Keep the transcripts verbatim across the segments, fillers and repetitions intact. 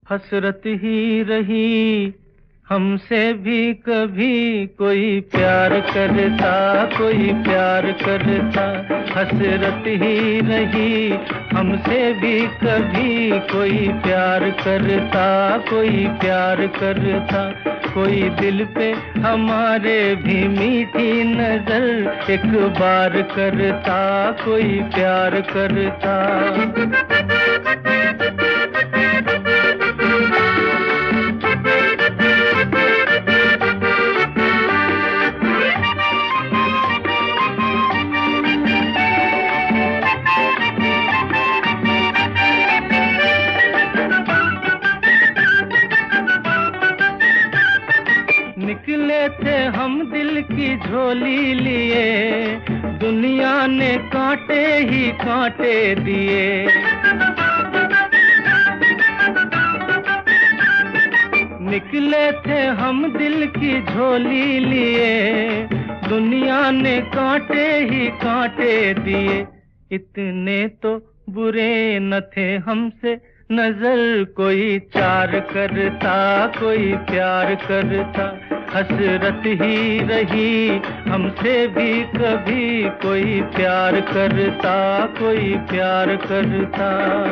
हसरत ही रही हमसे भी कभी, कोई प्यार करता कोई प्यार करता। हसरत ही रही हमसे भी कभी, कोई प्यार करता कोई प्यार करता। कोई दिल पे हमारे भी मीठी नजर एक बार करता, कोई प्यार करता। निकले थे हम दिल की झोली लिए, दुनिया ने कांटे ही कांटे दिए। निकले थे हम दिल की झोली लिए, दुनिया ने कांटे ही कांटे दिए। इतने तो बुरे न थे हमसे, नजर कोई चार करता कोई प्यार करता। हसरत ही रही हमसे भी कभी, कोई प्यार करता कोई प्यार करता।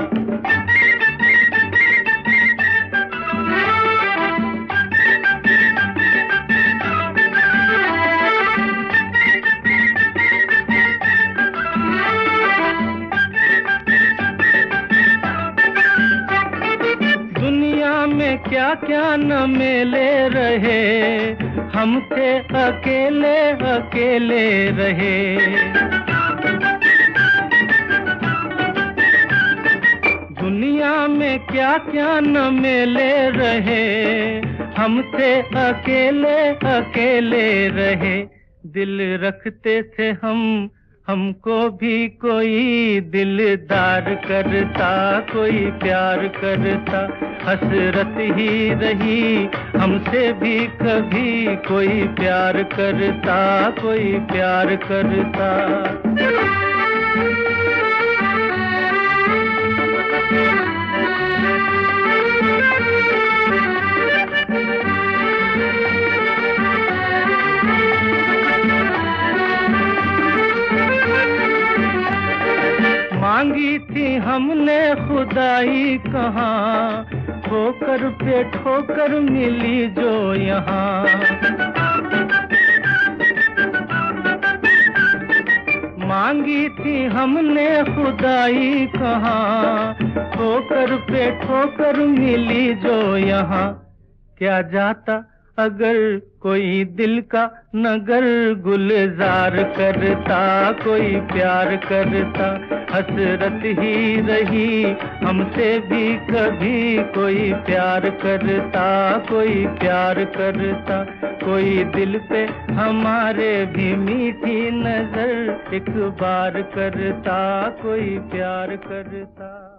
में क्या क्या न मेले रहे, हम थे अकेले अकेले रहे। दुनिया में क्या क्या न मेले रहे, हम थे अकेले अकेले रहे। दिल रखते थे हम हमको भी कोई दिलदार करता कोई प्यार करता। हसरत ही रही हमसे भी कभी, कोई प्यार करता कोई प्यार करता। मांगी थी हमने खुदाई कहाँ, ठोकर पे ठोकर मिली जो यहाँ। मांगी थी हमने खुदाई कहाँ, ठोकर पे ठोकर मिली जो यहाँ। क्या जाता अगर कोई दिल का नगर गुलजार करता कोई प्यार करता। हसरत ही रही हमसे भी कभी, कोई प्यार करता कोई प्यार करता। कोई दिल पे हमारे भी मीठी नजर एक बार करता, कोई प्यार करता।